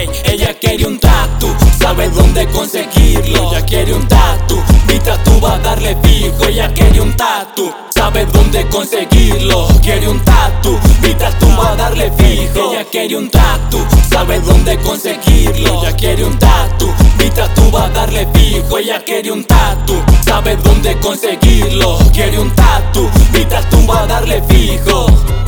Ey, ella quiere un tatu, sabe dónde conseguirlo. Ella quiere un tatu, mi tatu va a darle fijo. Ella quiere un tatu, sabe dónde conseguirlo. Quiere un tatu, mi tatu va a darle fijo. Ella quiere un tatu, sabe dónde conseguirlo. Ella quiere un tatu, mi tatu va a darle fijo. Ella quiere un tatu, sabe dónde conseguirlo. Quiere un tatu, mi tatu va a darle fijo.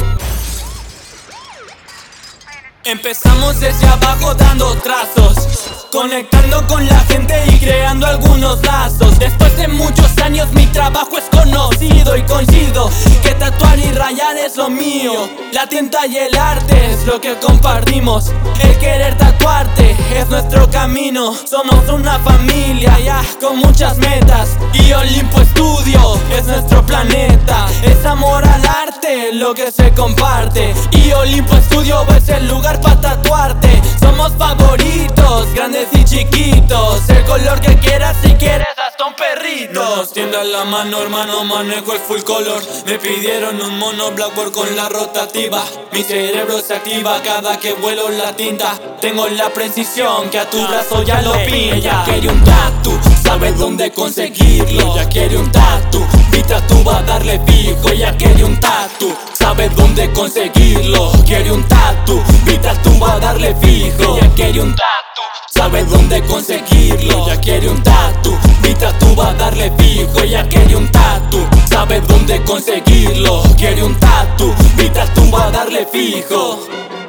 Empezamos desde abajo dando trazos, conectando con la gente y creando algunos lazos. Después de muchos años mi trabajo es conocido y coincido que tatuar y rayar es lo mío. La tinta y el arte es lo que compartimos. El querer tatuarte es nuestro camino. Somos una familia ya con muchas metas y Olimpo Studio es nuestro planeta. Es amor al arte lo que se comparte y Olimpo Studio es el lugar para tatuarte. Somos favoritos, grandes y chiquitos. El color que quieras, si quieres hasta un perrito. No nos tiendas la mano, hermano, manejo el full color. Me pidieron un mono Blackboard con la rotativa. Mi cerebro se activa cada que vuelo la tinta. Tengo la precisión que a tu brazo ya lo pinta. Ella quiere un tatu, sabe dónde conseguirlo. Ella quiere un tatu, mi tatu va a darle fijo. Ella quiere un tatu, sabe dónde conseguirlo. Quiere un tatu, mi tatu va a darle fijo. Ella quiere un tatu, sabe dónde conseguirlo. Ella quiere un tatu, mi tatu va a darle fijo. Ella quiere un tatu, sabe dónde conseguirlo. Quiere un tatu, mi tatu va a darle fijo.